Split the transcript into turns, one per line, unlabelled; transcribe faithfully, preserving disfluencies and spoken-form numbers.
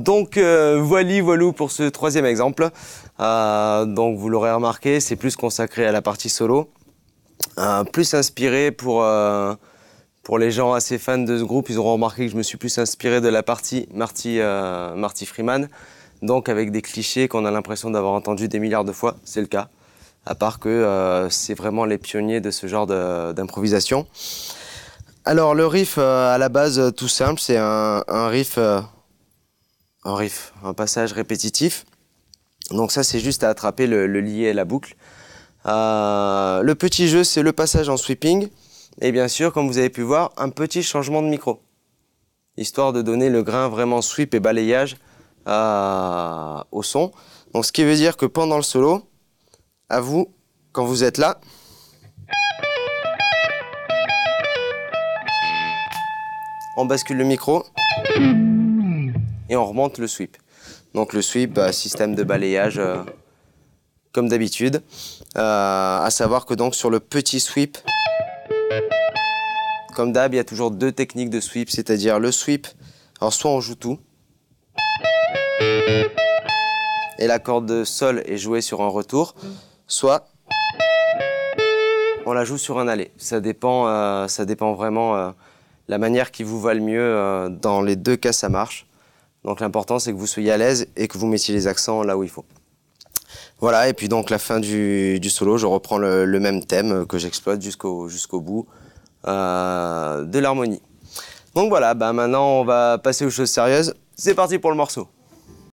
Donc euh, voili voilou pour ce troisième exemple. Euh, donc vous l'aurez remarqué, c'est plus consacré à la partie solo, euh, plus inspiré pour, euh, pour les gens assez fans de ce groupe. Ils auront remarqué que je me suis plus inspiré de la partie Marty, euh, Marty Freeman, donc avec des clichés qu'on a l'impression d'avoir entendus des milliards de fois, c'est le cas, à part que euh, c'est vraiment les pionniers de ce genre d'improvisation. Alors le riff euh, à la base tout simple, c'est un, un riff... Euh, Un riff, un passage répétitif. Donc ça, c'est juste à attraper le, le lié et la boucle. Euh, le petit jeu, c'est le passage en sweeping. Et bien sûr, comme vous avez pu voir, un petit changement de micro. Histoire de donner le grain vraiment sweep et balayage euh, au son. Donc ce qui veut dire que pendant le solo, à vous, quand vous êtes là, on bascule le micro et on remonte le sweep. Donc le sweep, bah, système de balayage euh, comme d'habitude. Euh, à savoir que donc sur le petit sweep, comme d'hab, il y a toujours deux techniques de sweep, c'est-à-dire le sweep, alors soit on joue tout, et la corde de sol est jouée sur un retour, soit on la joue sur un aller. Ça dépend, euh, ça dépend vraiment euh, la manière qui vous va le mieux. Euh, dans les deux cas, ça marche. Donc l'important, c'est que vous soyez à l'aise et que vous mettiez les accents là où il faut. Voilà, et puis donc la fin du, du solo, je reprends le, le même thème que j'exploite jusqu'au jusqu'au bout euh, de l'harmonie. Donc voilà, bah maintenant on va passer aux choses sérieuses. C'est parti pour le morceau.